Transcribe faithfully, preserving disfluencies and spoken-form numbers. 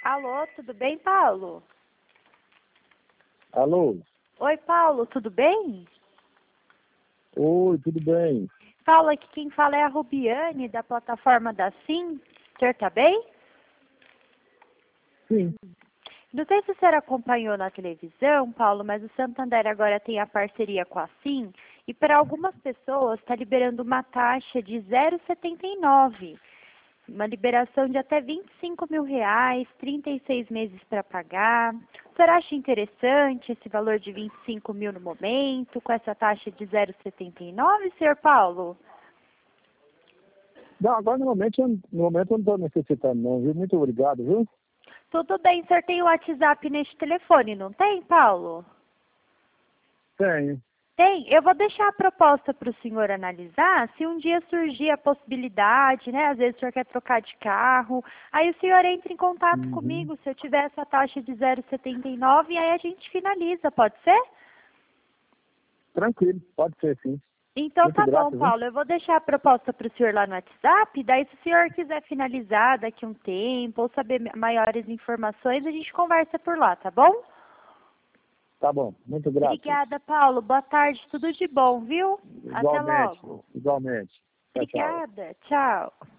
Alô, tudo bem, Paulo? Alô? Oi, Paulo, tudo bem? Oi, tudo bem? Paulo, aqui quem fala é a Rubiane, da plataforma da Sim. O senhor tá bem? Sim. Não sei se o senhor acompanhou na televisão, Paulo, mas o Santander agora tem a parceria com a Sim e para algumas pessoas está liberando uma taxa de zero vírgula setenta e nove. Uma liberação de até vinte e cinco mil reais, trinta e seis meses para pagar. O senhor acha interessante esse valor de vinte e cinco mil no momento, com essa taxa de zero vírgula setenta e nove, senhor Paulo? Não, agora no momento, eu- no momento eu não estou necessitando não, viu? Muito obrigado, viu? Tudo bem, o senhor tem o WhatsApp neste telefone, não tem, Paulo? Tenho. Tem, eu vou deixar a proposta para o senhor analisar, se um dia surgir a possibilidade, né, às vezes o senhor quer trocar de carro, aí o senhor entra em contato Uhum. comigo, se eu tiver essa taxa de zero vírgula setenta e nove, aí a gente finaliza, pode ser? Tranquilo, pode ser sim. Então Muito tá bom, grato, viu? Paulo, eu vou deixar a proposta para o senhor lá no WhatsApp, daí se o senhor quiser finalizar daqui a um tempo, ou saber maiores informações, a gente conversa por lá, tá bom? Tá bom, muito grato. Obrigada, Paulo, boa tarde, tudo de bom, viu? Até Igualmente, logo. igualmente. Tchau, tchau. Obrigada, tchau.